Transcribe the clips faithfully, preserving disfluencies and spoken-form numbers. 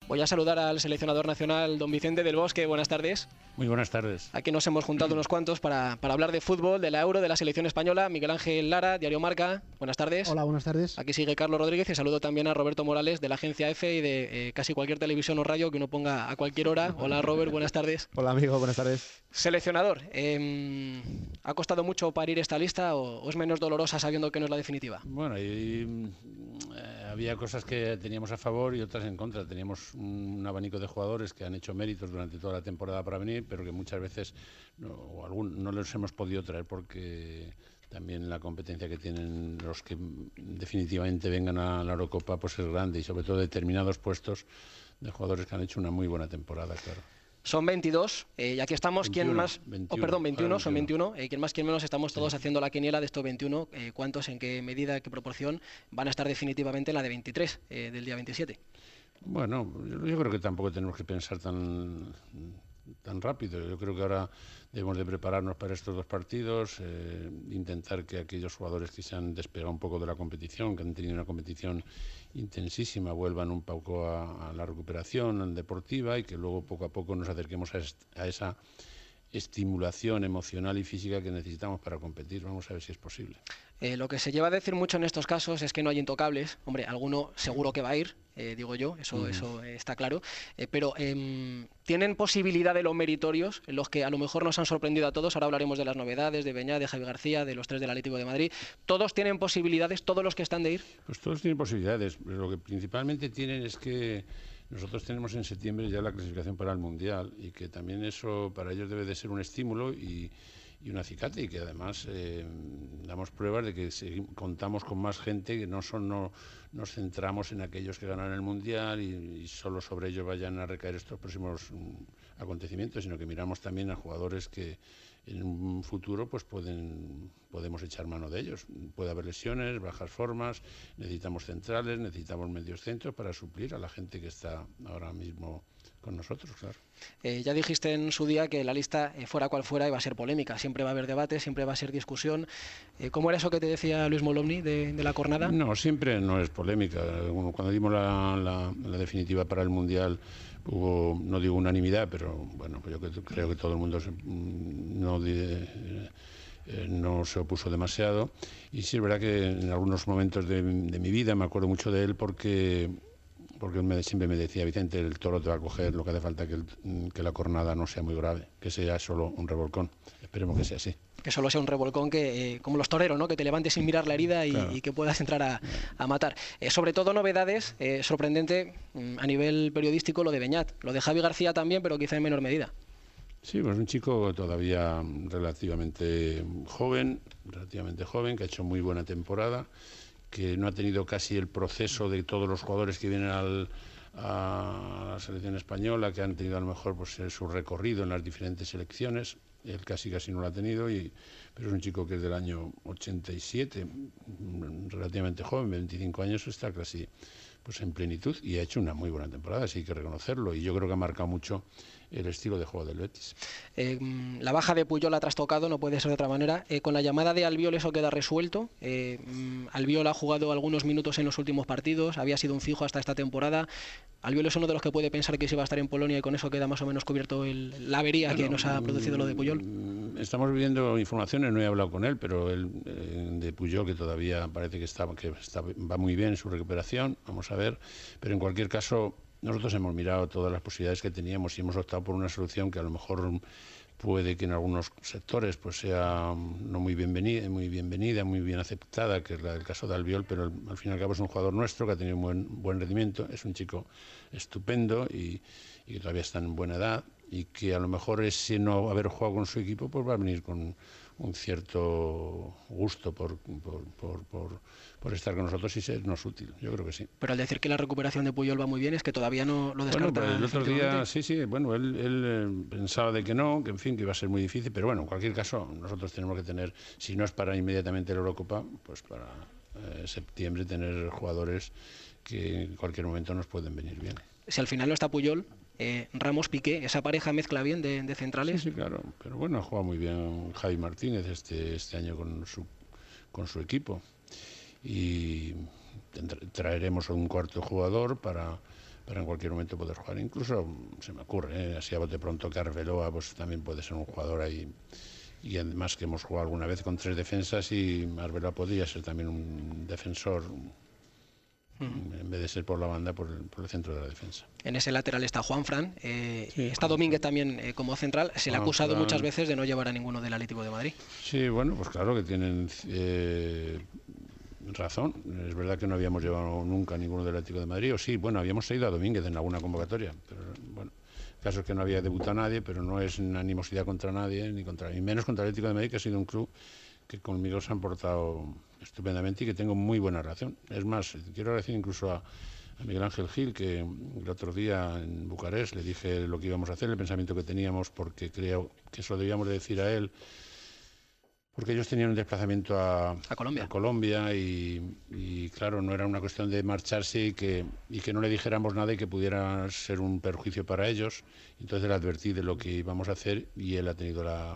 Voy a saludar al seleccionador nacional, don Vicente del Bosque. Buenas tardes. Muy buenas tardes. Aquí nos hemos juntado unos cuantos para, para hablar de fútbol, de la Euro, de la selección española. Miguel Ángel Lara, Diario Marca. Buenas tardes. Hola, buenas tardes. Aquí sigue Carlos Rodríguez y saludo también a Roberto Morales de la agencia EFE y de eh, casi cualquier televisión o radio que uno ponga a cualquier hora. Hola, Robert, buenas tardes. Hola, amigo, buenas tardes. Seleccionador, eh, ¿ha costado mucho parir esta lista o, o es menos dolorosa sabiendo que no es la definitiva? Bueno, y, eh, había cosas que teníamos a favor y otras en contra. Teníamos un abanico de jugadores que han hecho méritos durante toda la temporada para venir, pero que muchas veces no, o algún, no los hemos podido traer porque también la competencia que tienen los que definitivamente vengan a la Eurocopa pues es grande, y sobre todo determinados puestos de jugadores que han hecho una muy buena temporada, claro. Son veintidós, eh, y aquí estamos, veintiuno, ¿quién más? veintiuno, Oh, perdón, veintiuno, claro, son veintiuno. Eh, ¿Quién más, quién menos? Estamos todos sí. haciendo la quiniela de estos veintiuno. Eh, ¿Cuántos, en qué medida, qué proporción van a estar definitivamente en la de veintitrés, eh, del día veintisiete? Bueno, yo, yo creo que tampoco tenemos que pensar tan tan rápido. Yo creo que ahora debemos de prepararnos para estos dos partidos, eh, intentar que aquellos jugadores que se han despegado un poco de la competición, que han tenido una competición intensísima, vuelvan un poco a, a la recuperación deportiva y que luego poco a poco nos acerquemos a, est a esa estimulación emocional y física que necesitamos para competir. Vamos a ver si es posible. Eh, lo que se lleva a decir mucho en estos casos es que no hay intocables. Hombre, alguno seguro que va a ir, eh, digo yo, eso, mm. eso está claro. Eh, pero eh, ¿tienen posibilidad de los meritorios, los que a lo mejor nos han sorprendido a todos? Ahora hablaremos de las novedades, de Beñat, de Javi García, de los tres del Atlético de Madrid. ¿Todos tienen posibilidades, todos los que están de ir? Pues todos tienen posibilidades. Lo que principalmente tienen es que nosotros tenemos en septiembre ya la clasificación para el Mundial, y que también eso para ellos debe de ser un estímulo y, y un acicate, y que además eh, damos pruebas de que seguimos, contamos con más gente, que no son no nos centramos en aquellos que ganan el Mundial y, y solo sobre ellos vayan a recaer estos próximos um, acontecimientos, sino que miramos también a jugadores que en un futuro pues pueden podemos echar mano de ellos. Puede haber lesiones, bajas formas, necesitamos centrales, necesitamos medios centros para suplir a la gente que está ahora mismo con nosotros, claro. Eh, ya dijiste en su día que la lista, eh, fuera cual fuera, iba a ser polémica. Siempre va a haber debate, siempre va a ser discusión. Eh, ¿Cómo era eso que te decía Luis Molomni de, de la cornada? No, siempre no es polémica. Cuando dimos la, la, la definitiva para el Mundial hubo, no digo unanimidad, pero bueno, yo creo que todo el mundo se, no, eh, no se opuso demasiado. Y sí es verdad que en algunos momentos de, de mi vida me acuerdo mucho de él porque... porque él me, siempre me decía: Vicente, el toro te va a coger, lo que hace falta que, el, que la cornada no sea muy grave, que sea solo un revolcón. Esperemos que sea así. Que solo sea un revolcón, que eh, como los toreros, ¿no? Que te levantes sin mirar la herida y, claro. y que puedas entrar a, a matar. Eh, sobre todo novedades, eh, sorprendente a nivel periodístico lo de Beñat, lo de Javi García también, pero quizá en menor medida. Sí, pues un chico todavía relativamente joven, relativamente joven, que ha hecho muy buena temporada, que no ha tenido casi el proceso de todos los jugadores que vienen al, a la selección española, que han tenido a lo mejor pues, su recorrido en las diferentes selecciones. Él casi casi no lo ha tenido, y, pero es un chico que es del año ochenta y siete, relativamente joven, veinticinco años, está casi pues, en plenitud, y ha hecho una muy buena temporada, así hay que reconocerlo, y yo creo que ha marcado mucho el estilo de juego del Betis. Eh, la baja de Puyol ha trastocado, no puede ser de otra manera. Eh, con la llamada de Albiol eso queda resuelto. Eh, Albiol ha jugado algunos minutos en los últimos partidos, había sido un fijo hasta esta temporada. Albiol es uno de los que puede pensar que se va a estar en Polonia y con eso queda más o menos cubierto el, la avería bueno, que nos ha producido lo de Puyol. Estamos viendo informaciones, no he hablado con él, pero el eh, de Puyol, que todavía parece que, está, que está, va muy bien en su recuperación, vamos a ver. Pero en cualquier caso, nosotros hemos mirado todas las posibilidades que teníamos y hemos optado por una solución que a lo mejor puede que en algunos sectores pues sea no muy bienvenida, muy bienvenida, muy bien aceptada, que es la del caso de Albiol, pero al, al fin y al cabo es un jugador nuestro que ha tenido un buen, buen rendimiento, es un chico estupendo y, y que todavía está en buena edad, y que a lo mejor ese no haber jugado con su equipo pues va a venir con un cierto gusto por, por, por, por, por estar con nosotros y sernos útil. Yo creo que sí. Pero al decir que la recuperación de Puyol va muy bien, es que todavía no lo descarta. Bueno, pues el otro día, sí, sí, bueno, él, él eh, pensaba de que no, que en fin, que iba a ser muy difícil, pero bueno, en cualquier caso, nosotros tenemos que tener, si no es para inmediatamente la Eurocopa, pues para eh, septiembre tener jugadores que en cualquier momento nos pueden venir bien. Si al final no está Puyol, eh, Ramos, Piqué, esa pareja mezcla bien de, de centrales. Sí, sí, claro, pero bueno, ha jugado muy bien Javi Martínez este, este año con su, con su equipo, y traeremos a un cuarto jugador para, para en cualquier momento poder jugar. Incluso se me ocurre, ¿eh? así a bote pronto, que Arbeloa pues, también puede ser un jugador ahí. Y además que hemos jugado alguna vez con tres defensas y Arbeloa podría ser también un defensor, uh-huh. en vez de ser por la banda, por el, por el centro de la defensa. En ese lateral está Juanfran, eh, sí, está Domínguez también eh, como central. Se le ha acusado muchas veces de no llevar a ninguno del Atlético de Madrid. Sí, bueno, pues claro que tienen eh, razón. Es verdad que no habíamos llevado nunca a ninguno del Atlético de Madrid, o sí, bueno, habíamos seguido a Domínguez en alguna convocatoria, pero bueno. El caso es que no había debutado nadie, pero no es una animosidad contra nadie, ni contra ni menos contra el Atlético de Madrid, que ha sido un club que conmigo se han portado estupendamente y que tengo muy buena relación. Es más, quiero agradecer incluso a, a Miguel Ángel Gil, que el otro día en Bucarest le dije lo que íbamos a hacer, el pensamiento que teníamos, porque creo que eso lo debíamos de decir a él, porque ellos tenían un desplazamiento a, a Colombia, a Colombia y, y claro, no era una cuestión de marcharse y que, y que no le dijéramos nada y que pudiera ser un perjuicio para ellos. Entonces le advertí de lo que íbamos a hacer y él ha tenido la,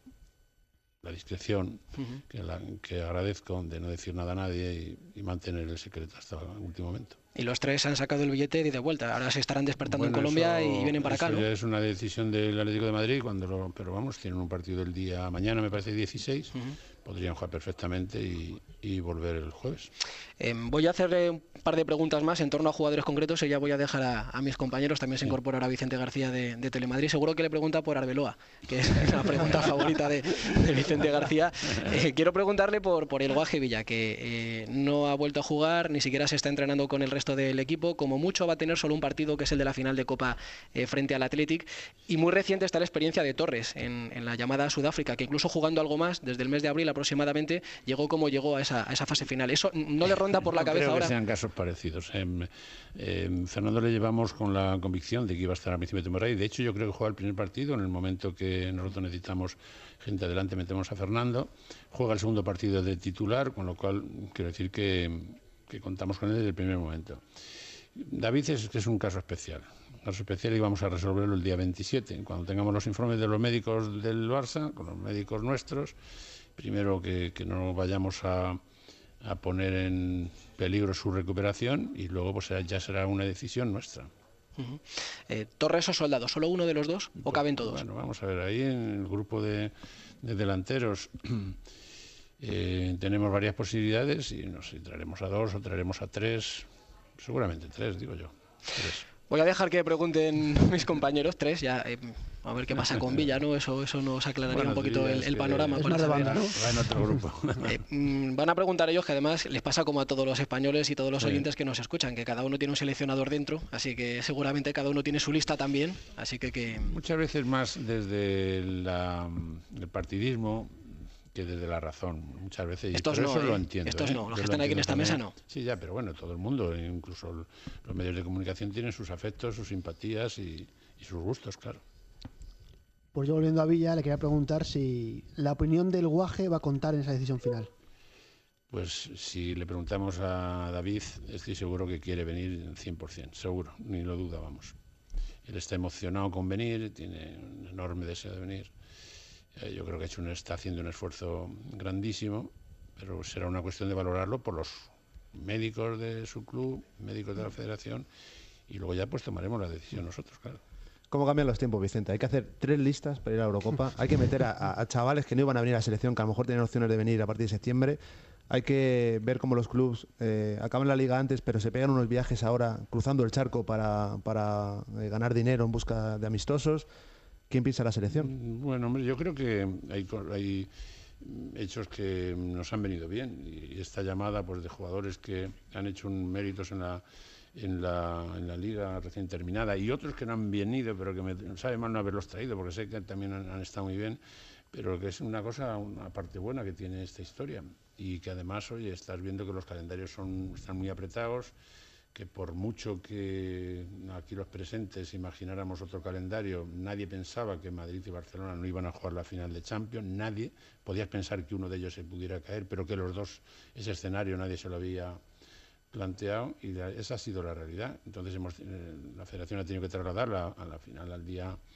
la discreción, uh-huh. que, la, que agradezco, de no decir nada a nadie y, y mantener el secreto hasta el último momento. Y los tres han sacado el billete y de vuelta. Ahora se estarán despertando bueno, en Colombia eso, y vienen para eso acá, ¿no? Ya es una decisión del Atlético de Madrid, cuando lo, pero vamos, tienen un partido el día mañana, me parece dieciséis. Uh-huh. Podrían jugar perfectamente y, y volver el jueves. Eh, voy a hacerle un par de preguntas más en torno a jugadores concretos y ya voy a dejar a, a mis compañeros. También se sí. incorpora ahora Vicente García de, de Telemadrid. Seguro que le pregunta por Arbeloa, que es la pregunta favorita de, de Vicente García. Eh, quiero preguntarle por, por el Guaje Villa, que eh, no ha vuelto a jugar, ni siquiera se está entrenando con el resto del equipo. Como mucho va a tener solo un partido, que es el de la final de Copa eh, frente al Athletic. Y muy reciente está la experiencia de Torres en, en la llamada Sudáfrica, que incluso jugando algo más, desde el mes de abril aproximadamente, llegó como llegó a esa, a esa fase final. ¿Eso no le ronda por la no cabeza creo ahora? Que sean casos parecidos. Eh, eh, Fernando le llevamos con la convicción de que iba a estar a principio de temporada y de hecho yo creo que juega el primer partido en el momento que nosotros necesitamos gente adelante, metemos a Fernando. Juega el segundo partido de titular, con lo cual quiero decir que, que contamos con él desde el primer momento. David es, es un caso especial. Un caso especial y vamos a resolverlo el día veintisiete, cuando tengamos los informes de los médicos del Barça, con los médicos nuestros. Primero que, que no vayamos a, a poner en peligro su recuperación y luego pues ya será una decisión nuestra. Uh-huh. eh, ¿Torres o Soldado? ¿Solo uno de los dos o caben todos? Bueno, vamos a ver, ahí en el grupo de, de delanteros eh, tenemos varias posibilidades y no sé si traeremos a dos o traeremos a tres, seguramente tres, digo yo. Tres. Voy a dejar que pregunten mis compañeros, tres, ya eh, a ver qué pasa con Villa, ¿no? Eso, eso nos aclararía bueno, un poquito el, el panorama. Es para más de banda, ¿no? Va en otro grupo. eh, van a preguntar ellos, que además les pasa como a todos los españoles y todos los sí. oyentes que nos escuchan, que cada uno tiene un seleccionador dentro, así que seguramente cada uno tiene su lista también, así que... que... Muchas veces más desde la, el partidismo que desde la razón, muchas veces. Estos y no, eso eh, lo entiendo. Estos ¿eh? no, los Yo que están aquí en esta también. mesa no. Sí, ya, pero bueno, todo el mundo, incluso los medios de comunicación tienen sus afectos, sus simpatías y, y sus gustos, claro. Pues yo volviendo a Villa, le quería preguntar si la opinión del Guaje va a contar en esa decisión final. Pues si le preguntamos a David, estoy seguro que quiere venir cien por ciento, seguro, ni lo duda, vamos. Él está emocionado con venir, tiene un enorme deseo de venir. Eh, yo creo que ha hecho un, está haciendo un esfuerzo grandísimo, pero será una cuestión de valorarlo por los médicos de su club, médicos de la federación, y luego ya pues tomaremos la decisión nosotros, claro. ¿Cómo cambian los tiempos, Vicente? Hay que hacer tres listas para ir a la Eurocopa. Hay que meter a, a, a chavales que no iban a venir a la selección, que a lo mejor tienen opciones de venir a partir de septiembre. Hay que ver cómo los clubes eh, acaban la liga antes, pero se pegan unos viajes ahora cruzando el charco para, para eh, ganar dinero en busca de amistosos. ¿Quién piensa la selección? Bueno, hombre, yo creo que hay, hay hechos que nos han venido bien. Y esta llamada pues de jugadores que han hecho un méritos en la... En la, en la liga recién terminada y otros que no han venido pero que me sabe mal no haberlos traído porque sé que también han, han estado muy bien, pero que es una cosa, una parte buena que tiene esta historia y que además, oye, estás viendo que los calendarios son, están muy apretados, que por mucho que aquí los presentes imagináramos otro calendario, nadie pensaba que Madrid y Barcelona no iban a jugar la final de Champions, nadie, podías pensar que uno de ellos se pudiera caer, pero que los dos, ese escenario nadie se lo había planteado y la, esa ha sido la realidad. Entonces hemos, eh, la Federación ha tenido que trasladarla a la final al día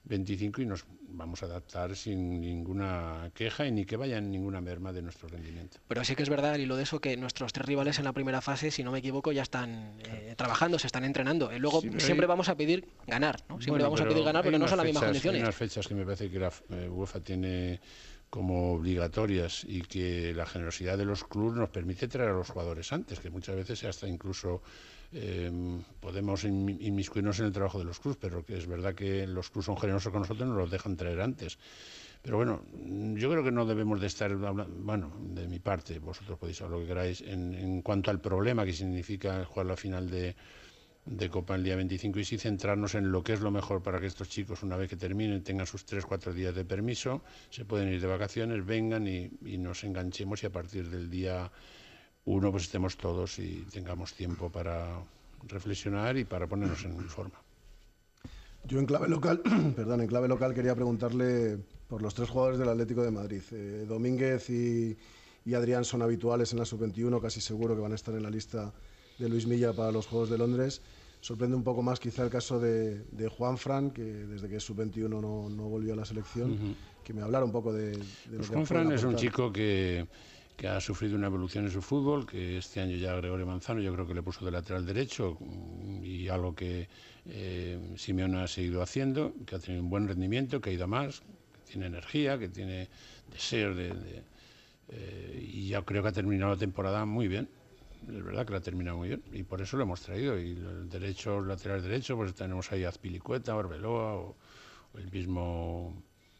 veinticinco y nos vamos a adaptar sin ninguna queja y ni que vaya en ninguna merma de nuestro rendimiento. Pero sí que es verdad, y lo de eso, que nuestros tres rivales en la primera fase, si no me equivoco, ya están eh, trabajando, se están entrenando. Y luego Sí, siempre hay... vamos a pedir ganar, ¿no? Siempre Bueno, vamos a pedir ganar, pero no son las mismas condiciones. Hay unas fechas que me parece que la eh, UEFA tiene como obligatorias y que la generosidad de los clubes nos permite traer a los jugadores antes, que muchas veces hasta incluso eh, podemos inmiscuirnos en el trabajo de los clubes, pero que es verdad que los clubes son generosos con nosotros y nos los dejan traer antes. Pero bueno, yo creo que no debemos de estar hablando, bueno, de mi parte, vosotros podéis hablar lo que queráis, en, en cuanto al problema que significa jugar la final de de Copa el día veinticinco y sí centrarnos en lo que es lo mejor para que estos chicos, una vez que terminen, tengan sus tres, cuatro días de permiso, se pueden ir de vacaciones, vengan y, y nos enganchemos y a partir del día uno pues estemos todos y tengamos tiempo para reflexionar y para ponernos en forma. Yo en clave local, perdón, en clave local quería preguntarle por los tres jugadores del Atlético de Madrid. Eh, Domínguez y, y Adrián son habituales en la sub veintiuno, casi seguro que van a estar en la lista de Luis Milla para los Juegos de Londres. Sorprende un poco más quizá el caso de, de Juanfran, que desde que es sub veintiuno no, no volvió a la selección, uh-huh. que me hablara un poco de, de lo pues que Juanfran es un chico que, que ha sufrido una evolución en su fútbol, que este año ya Gregorio Manzano yo creo que le puso de lateral derecho y algo que eh, Simeone ha seguido haciendo, que ha tenido un buen rendimiento, que ha ido a más, que tiene energía, que tiene deseo de, de eh, y ya creo que ha terminado la temporada muy bien. Es verdad que la ha terminado muy bien y por eso lo hemos traído. Y el derecho, el lateral derecho, pues tenemos ahí a Azpilicueta, Arbeloa o, o el mismo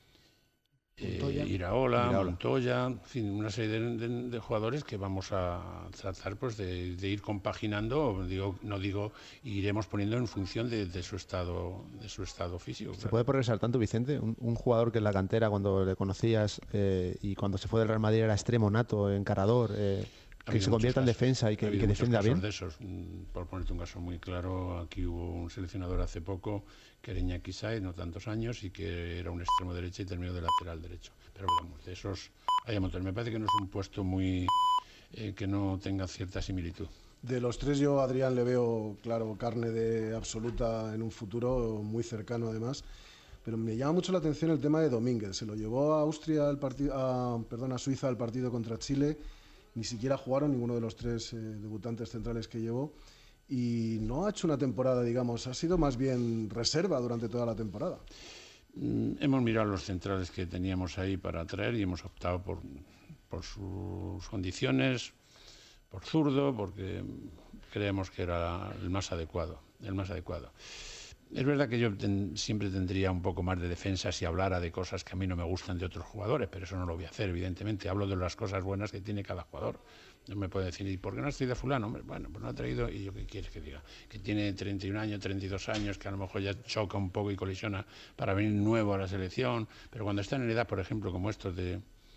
eh, Iraola, Iraola, Montoya, en fin, una serie de, de, de jugadores que vamos a tratar pues de, de ir compaginando. Digo, no digo iremos poniendo en función de, de su estado, de su estado físico. ¿Se claro. puede progresar tanto, Vicente? Un, un jugador que en la cantera cuando le conocías eh, y cuando se fue del Real Madrid era extremo, nato, encarador. Eh, que se convierta en defensa y que, y que defienda bien. De esos. Por ponerte un caso muy claro, aquí hubo un seleccionador hace poco, que era Iñaki Sáez, no tantos años, y que era un extremo derecho y terminó de lateral derecho. Pero vamos, de esos hay un montón. Me parece que no es un puesto muy eh, que no tenga cierta similitud. De los tres yo a Adrián le veo, claro, carne de absoluta en un futuro muy cercano además. Pero me llama mucho la atención el tema de Domínguez. Se lo llevó a Austria al partido, a, perdón, a Suiza al partido contra Chile. Ni siquiera jugaron ninguno de los tres eh, debutantes centrales que llevó y no ha hecho una temporada, digamos, ha sido más bien reserva durante toda la temporada. Mm, hemos mirado los centrales que teníamos ahí para traer y hemos optado por, por sus condiciones, por zurdo, porque creemos que era el más adecuado, el más adecuado. Es verdad que yo ten, siempre tendría un poco más de defensa si hablara de cosas que a mí no me gustan de otros jugadores, pero eso no lo voy a hacer, evidentemente. Hablo de las cosas buenas que tiene cada jugador. No me puede decir, ¿y por qué no has traído a fulano? Hombre, bueno, pues no ha traído, y yo qué quieres que diga, que tiene treinta y un años, treinta y dos años, que a lo mejor ya choca un poco y colisiona para venir nuevo a la selección, pero cuando están en edad, por ejemplo, como estos de,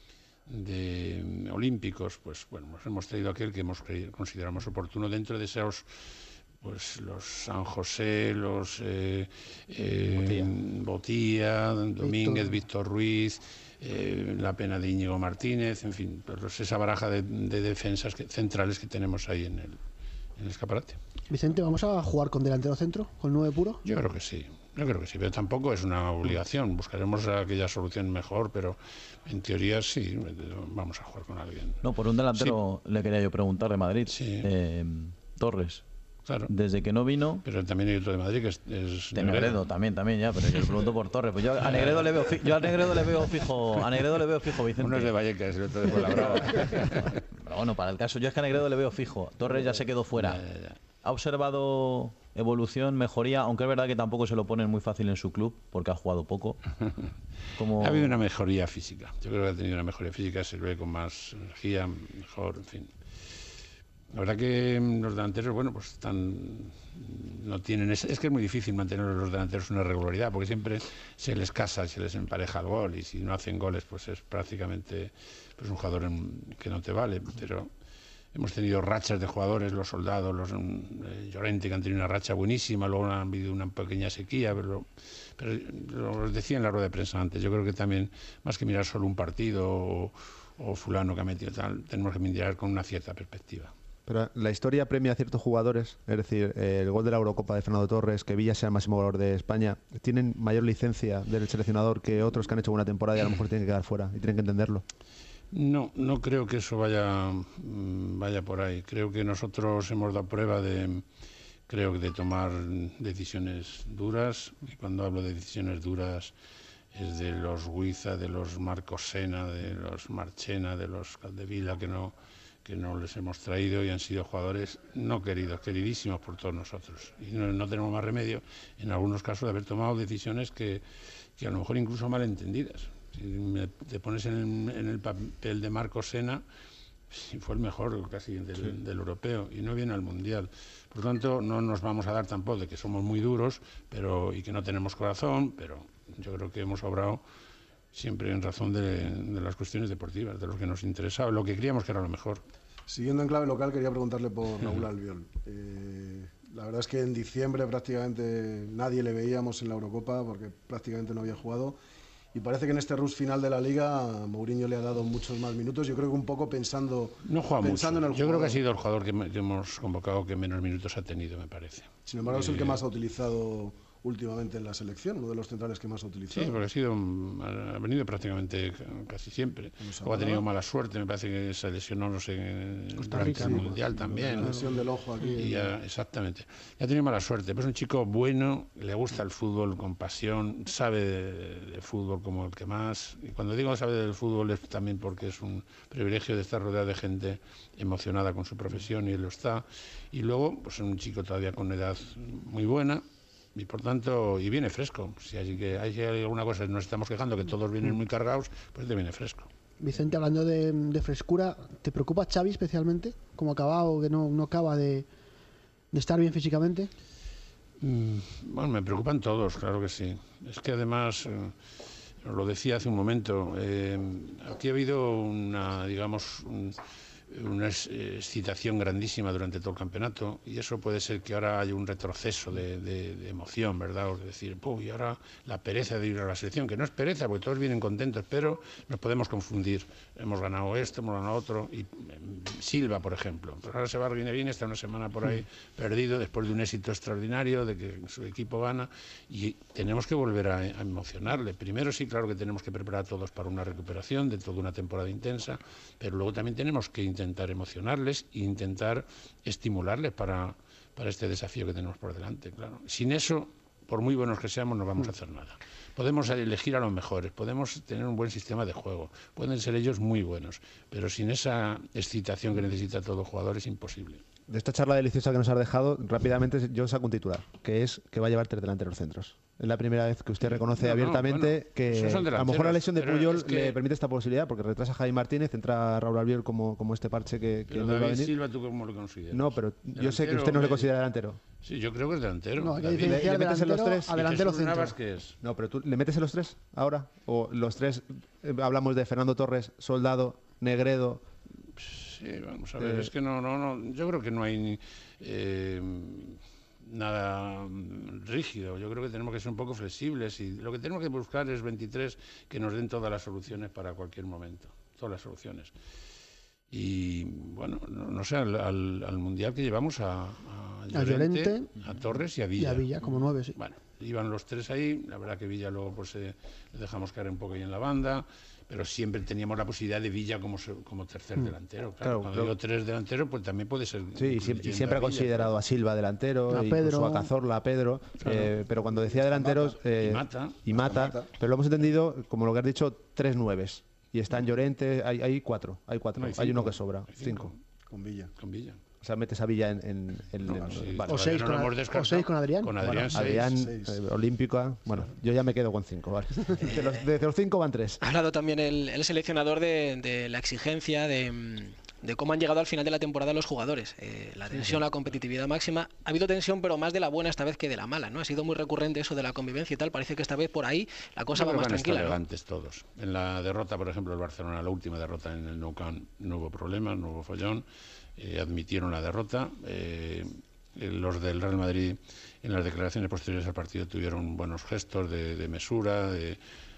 de olímpicos, pues bueno, nos hemos traído aquel que hemos creído, consideramos oportuno dentro de esos... pues los San José, los eh, eh, Botía, Domínguez, Víctor, Víctor Ruiz, eh, la pena de Íñigo Martínez, en fin, pues esa baraja de, de defensas que, centrales que tenemos ahí en el, en el escaparate. Vicente, ¿vamos a jugar con delantero centro, con nueve puro? Yo creo que sí, yo creo que sí, pero tampoco es una obligación. Buscaremos aquella solución mejor, pero en teoría sí, vamos a jugar con alguien. No, por un delantero sí. Le quería yo preguntar de Madrid, sí. eh, Torres. Claro. Desde que no vino... Pero también hay otro de Madrid que es, es de Negredo. Negredo también, también ya, pero yo le pregunto por Torres. Pues yo a Negredo le veo, fi yo a Negredo le veo fijo, a Negredo le veo fijo, Vicente. Uno es de Vallecas, el otro de Fuenlabrada. Pero bueno, para el caso, yo es que a Negredo le veo fijo. Torres ya se quedó fuera. Ya, ya, ya. ¿Ha observado evolución, mejoría? Aunque es verdad que tampoco se lo ponen muy fácil en su club, porque ha jugado poco. Como... Ha habido una mejoría física. Yo creo que ha tenido una mejoría física, se ve con más energía, mejor, en fin. La verdad que los delanteros, bueno, pues están, no tienen, es, es que es muy difícil mantener a los delanteros una regularidad, porque siempre se les casa, se les empareja el gol, y si no hacen goles, pues es prácticamente pues un jugador en, que no te vale. Pero hemos tenido rachas de jugadores, los Soldados, los eh, Llorente, que han tenido una racha buenísima, luego han habido una pequeña sequía, pero, pero lo decía en la rueda de prensa antes, yo creo que también, más que mirar solo un partido o, o fulano que ha metido tal, tenemos que mirar con una cierta perspectiva. Pero la historia premia a ciertos jugadores, es decir, eh, el gol de la Eurocopa de Fernando Torres, que Villa sea el máximo goleador de España, tienen mayor licencia del seleccionador que otros que han hecho buena temporada y a lo mejor tienen que quedar fuera y tienen que entenderlo. No, no creo que eso vaya, vaya por ahí. Creo que nosotros hemos dado prueba de, creo que de tomar decisiones duras, y cuando hablo de decisiones duras es de los Huiza, de los Marcos Sena, de los Marchena, de los Caldevila, que no... que no les hemos traído y han sido jugadores no queridos, queridísimos por todos nosotros. Y no, no tenemos más remedio, en algunos casos, de haber tomado decisiones que, que a lo mejor incluso malentendidas. Si me, te pones en el, en el papel de Marcos Sena, si fue el mejor casi del, sí. del europeo y no viene al Mundial. Por lo tanto, no nos vamos a dar tampoco de que somos muy duros pero y que no tenemos corazón, pero yo creo que hemos obrado siempre en razón de, de las cuestiones deportivas, de lo que nos interesaba, lo que creíamos que era lo mejor. Siguiendo en clave local, quería preguntarle por Raúl Albiol. Eh, la verdad es que en diciembre prácticamente nadie le veíamos en la Eurocopa porque prácticamente no había jugado. Y parece que en este rush final de la Liga Mourinho le ha dado muchos más minutos. Yo creo que un poco pensando, no juega pensando mucho. en el Yo jugador. creo que ha sido el jugador que, que hemos convocado que menos minutos ha tenido, me parece. Sin embargo, eh, es el que más ha utilizado últimamente en la selección, uno de los centrales que más ha utilizado. Sí, porque ha sido ha venido prácticamente casi siempre. O ha tenido mala suerte, me parece que se lesionó, no sé, Costa durante Rica, el ¿no? Mundial también. La lesión del ojo aquí. Y ya, exactamente. Y ha tenido mala suerte, pero es un chico bueno, le gusta el fútbol con pasión, sabe de, de fútbol como el que más. Y cuando digo sabe del fútbol es también porque es un privilegio de estar rodeado de gente emocionada con su profesión y él lo está. Y luego, pues es un chico todavía con edad muy buena. Y por tanto, y viene fresco. Si hay, que, hay alguna cosa, nos estamos quejando que todos vienen muy cargados, pues te viene fresco. Vicente, hablando de, de frescura, ¿te preocupa Xavi especialmente? ¿Cómo ha acabado, que no, no acaba de, de estar bien físicamente? Mm, bueno, me preocupan todos, claro que sí. Es que además, eh, os lo decía hace un momento, eh, aquí ha habido una, digamos, un, una excitación grandísima durante todo el campeonato y eso puede ser que ahora haya un retroceso de, de, de emoción, ¿verdad? O decir, ¡pum! Y ahora la pereza de ir a la selección, que no es pereza, porque todos vienen contentos, pero nos podemos confundir. Hemos ganado esto, hemos ganado otro. Y Silva, por ejemplo, pues ahora se va, viene bien, está una semana por ahí perdido después de un éxito extraordinario, de que su equipo gana y tenemos que volver a, a emocionarle. Primero sí, claro que tenemos que preparar a todos para una recuperación de toda una temporada intensa, pero luego también tenemos que intentar emocionarles e intentar estimularles para, para este desafío que tenemos por delante, claro. Sin eso, por muy buenos que seamos, no vamos a hacer nada. Podemos elegir a los mejores, podemos tener un buen sistema de juego, pueden ser ellos muy buenos, pero sin esa excitación que necesita todo jugador es imposible. De esta charla deliciosa que nos has dejado, rápidamente yo saco un titular, que es que va a llevar tres delanteros centros. Es la primera vez que usted reconoce no, no, abiertamente bueno, que a lo mejor la lesión de Puyol es que... le permite esta posibilidad, porque retrasa a Javi Martínez, entra a Raúl Albiol como, como este parche que, que pero no David va a venir. Silva, ¿tú cómo lo consideras? No, pero ¿Delantero? yo sé que usted no le considera delantero. Sí, yo creo que es delantero. No, hay que David, diferenciar ¿le metes en los delantero tres? a delantero ¿Y Jesús centro. Navas qué es? No, pero tú le metes en los tres ahora, o los tres, eh, hablamos de Fernando Torres, Soldado, Negredo. Sí, vamos a ver, Eh, es que no, no, no, yo creo que no hay ni, eh, nada rígido. Yo creo que tenemos que ser un poco flexibles y lo que tenemos que buscar es veintitrés que nos den todas las soluciones para cualquier momento, todas las soluciones. Y bueno, no, no sé, al, al, al Mundial que llevamos a, a Llorente, Llorente, a Torres y a Y Villa. a Villa, como nueve, sí. Bueno, iban los tres ahí, la verdad que Villa luego pues eh, le dejamos caer un poco ahí en la banda, pero siempre teníamos la posibilidad de Villa como, como tercer delantero. Claro, Claro, cuando claro. digo tres delanteros, pues también puede ser. Sí, y siempre, y siempre ha Villa, considerado claro. a Silva delantero, A incluso Pedro. a Cazorla, a Pedro, Claro. eh, pero cuando decía delanteros... eh, Y Mata. y Mata, Mata. pero lo hemos entendido, como lo que has dicho, tres nueves. Y están Llorente, hay, hay cuatro, hay cuatro, No, hay, hay uno cinco. que sobra, Hay cinco. Con Villa. Con Villa. O sea, metes a Villa en... en, en- en- Sí, vale. O seis no con lo Ad- hemos descartado. o seis con Adrián. Con Adrián, Bueno, seis. Adrián, seis. eh, Olímpica, bueno, yo ya me quedo con cinco, vale. De los, de los cinco van tres. Ha hablado también el, el seleccionador de, de la exigencia, de, de cómo han llegado al final de la temporada los jugadores. Eh, la tensión, la competitividad máxima. Ha habido tensión, pero más de la buena esta vez que de la mala, ¿no? Ha sido muy recurrente eso de la convivencia y tal. Parece que esta vez por ahí la cosa Yo va creo más que van a estar tranquila, ¿no? elegantes todos. En la derrota, por ejemplo, el Barcelona, la última derrota en el Nou Camp, no hubo problema, no hubo follón. Eh, admitieron la derrota. Eh, los del Real Madrid, en las declaraciones posteriores al partido, tuvieron buenos gestos de, de mesura, de,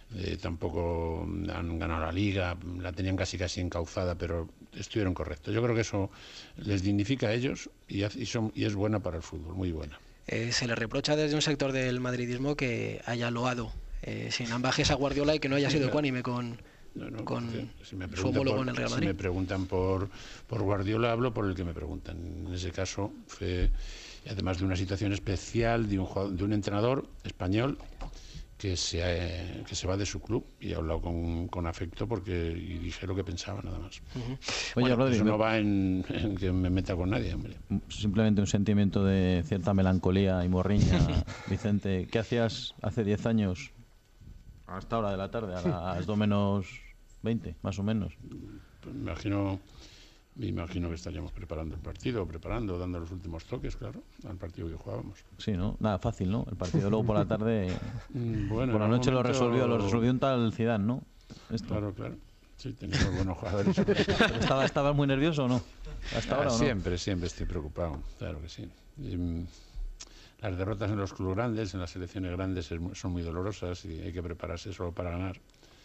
Eh, tampoco han ganado la Liga, la tenían casi casi encauzada, pero estuvieron correctos. Yo creo que eso les dignifica a ellos y, y, son, y es buena para el fútbol, muy buena. Eh, se le reprocha desde un sector del madridismo que haya loado eh, sin ambajes a Guardiola y que no haya sido ecuánime con, no, no, con si me su homólogo por, en el Real Madrid. Si me preguntan por, por Guardiola, hablo por el que me preguntan. En ese caso fue, además de una situación especial de un, jugador, de un entrenador español que se, eh, que se va de su club, y he hablado con, con afecto porque y dije lo que pensaba, nada más. Uh-huh. Oye, bueno, Rodri, eso no va en, en que me meta con nadie, hombre. Simplemente un sentimiento de cierta melancolía y morriña. Vicente, ¿qué hacías hace diez años a esta hora de la tarde, a las dos menos veinte, más o menos? Pues me imagino... Me imagino que estaríamos preparando el partido, preparando, dando los últimos toques, claro, al partido que jugábamos. Sí, ¿no? Nada fácil, ¿no? El partido luego por la tarde, bueno, por la noche momento... lo resolvió, lo resolvió un tal Zidane, ¿no? Esto. Claro, claro. Sí, teníamos buenos jugadores. ¿Estaba, ¿Estabas muy nervioso o no? ¿Hasta ah, ahora o no? Siempre, siempre estoy preocupado, claro que sí. Y, las derrotas en los clubes grandes, en las selecciones grandes, son muy dolorosas y hay que prepararse solo para ganar.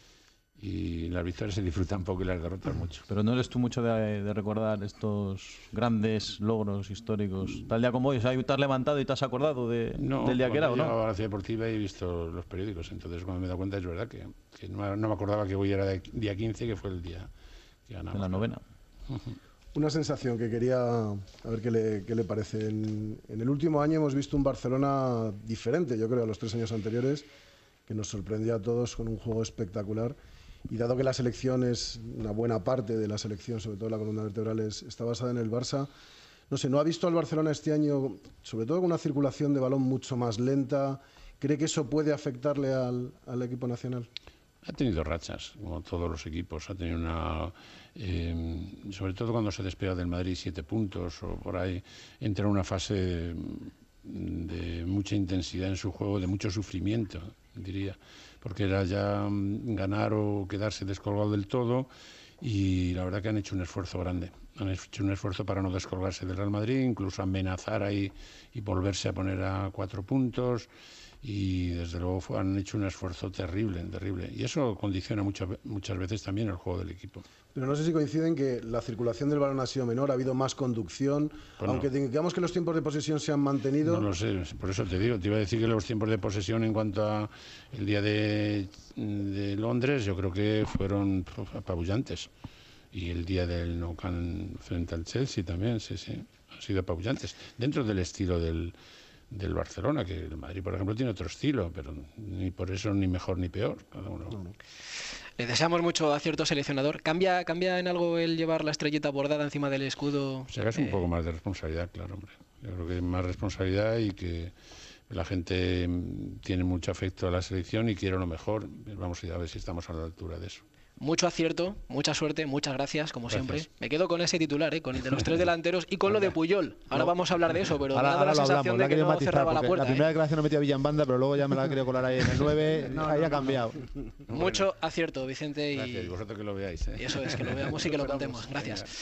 Y las victorias se disfrutan poco y las derrotas mucho. Pero no eres tú mucho de, de recordar estos grandes logros históricos. Tal día como hoy, o sea, te has levantado y te has acordado de, no, del día que era, ¿o no? No, a la Ciudad Deportiva y he visto los periódicos, entonces cuando me he dado cuenta es verdad que, que no, no me acordaba que hoy era de, día quince, que fue el día que ganamos. En la novena. Una sensación que quería, a ver qué le, qué le parece. En, en el último año hemos visto un Barcelona diferente, yo creo, a los tres años anteriores, que nos sorprendió a todos con un juego espectacular. Y dado que la selección es una buena parte de la selección, sobre todo la columna vertebral, es, está basada en el Barça, no sé, ¿no ha visto al Barcelona este año, sobre todo con una circulación de balón mucho más lenta? ¿Cree que eso puede afectarle al, al equipo nacional? Ha tenido rachas, como todos los equipos. Ha tenido una... Eh, sobre todo cuando se despega del Madrid siete puntos o por ahí, entra en una fase de mucha intensidad en su juego, de mucho sufrimiento, diría, porque era ya ganar o quedarse descolgado del todo, y la verdad que han hecho un esfuerzo grande. Han hecho un esfuerzo para no descolgarse del Real Madrid, incluso amenazar ahí y volverse a poner a cuatro puntos, y desde luego han hecho un esfuerzo terrible, terrible. Y eso condiciona mucho, muchas veces también el juego del equipo. Pero no sé si coinciden que la circulación del balón ha sido menor, ha habido más conducción, pues aunque no. digamos que los tiempos de posesión se han mantenido. No lo sé, por eso te digo, te iba a decir que los tiempos de posesión en cuanto a el día de, de Londres, yo creo que fueron apabullantes. Y el día del Nou Camp frente al Chelsea también, sí, sí, han sido apabullantes. Dentro del estilo del, del Barcelona, que el Madrid, por ejemplo, tiene otro estilo, pero ni por eso ni mejor ni peor, cada uno. No, no. Le deseamos mucho acierto seleccionador. ¿Cambia, ¿Cambia en algo el llevar la estrellita bordada encima del escudo? O sea, es un eh... poco más de responsabilidad, claro, hombre. Yo creo que hay más responsabilidad y que la gente tiene mucho afecto a la selección y quiere lo mejor. Vamos a ver si estamos a la altura de eso. Mucho acierto, mucha suerte, muchas gracias, como gracias. siempre. Me quedo con ese titular, ¿eh? Con el de los tres delanteros y con lo de Puyol. Ahora no. vamos a hablar de eso, pero ahora, me ha dado ahora la sensación hablamos. de que no cerraba la puerta. La primera ¿eh? declaración no metía a Villa en banda, pero luego ya me la ha querido colar ahí en el nueve, no, ahí no, ha cambiado. Mucho acierto, Vicente. Y... Gracias, y vosotros que lo veáis. ¿eh? Y eso es, que lo veamos y que lo contemos. Gracias.